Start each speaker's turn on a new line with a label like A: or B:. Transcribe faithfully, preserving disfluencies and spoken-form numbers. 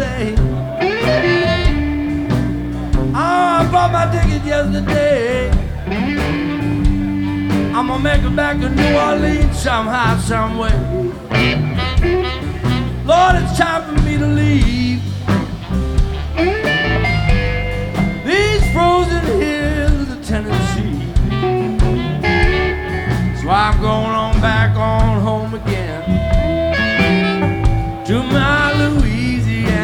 A: yesterday. Oh, I bought my ticket yesterday. I'm gonna make it back to New Orleans somehow, some way. Lord, it's time for me to leave.